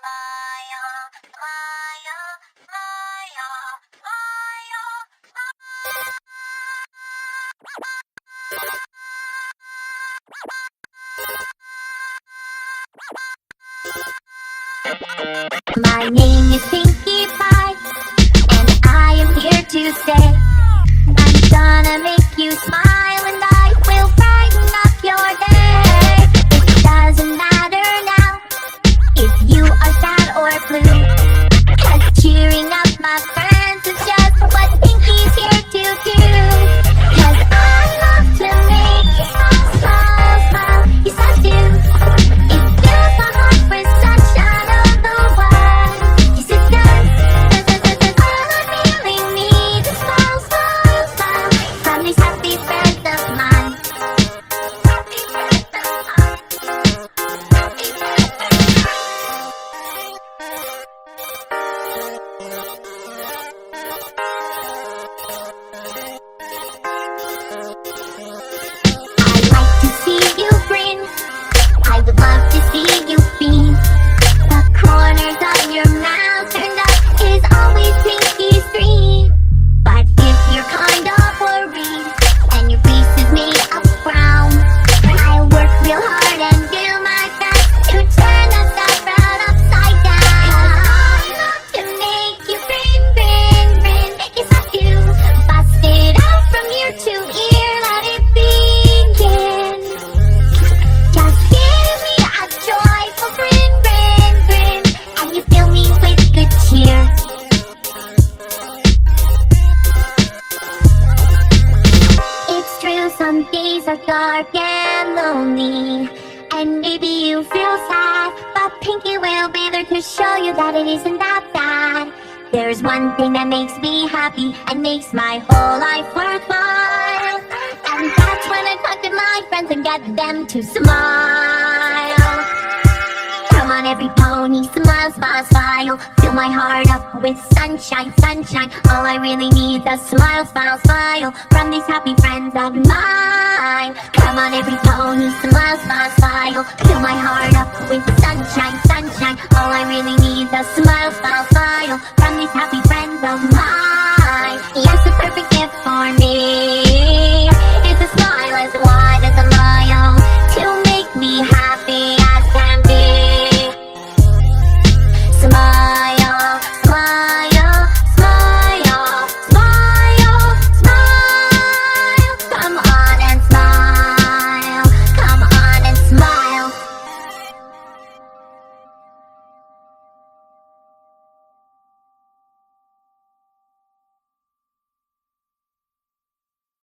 My name is Pinkie Pie, and I am here to stay. I'm gonna make you smile, and I will brighten up your day. It doesn't matter now if you are sad or blue, 'cause cheering up my friends is just what Pinkie's here to do. 'Cause I love to make you smile, smile, smile. Yes, I do. It fills my heart with sunshine all the while. Yes, it does. All I really need is smile, smile, smile from these happy friends of mine. Happy friends of mine. Happy friends of I like to see you grin. I would love to see you beam. The corners of your mouth turned up is always Pinkie's dream. But if you're kind of worried and your face is made of brown, I'll work real hard and do my best to turn the frown upside down. 'Cause I love to make you grin, grin, grin. Yes, I do. Bust it out from ear to ear, let it begin. Just give me a joyful grin, grin, grin, and you fill me with good cheer. It's true, some days are dark and lonely, and maybe you feel sad, but Pinkie will be there to show you that it isn't that bad. There's one thing that makes me happy and makes my whole life worthwhile, and that's when I talk to my friends and get them to smile. Come on, every pony, smile, smile, smile. Fill my heart up with sunshine, sunshine. All I really need is a smile, smile, smile from these happy friends of mine. Come on, every pony, smile, smile, smile. Fill my heart up with sunshine, sunshine. All I really need is a smile.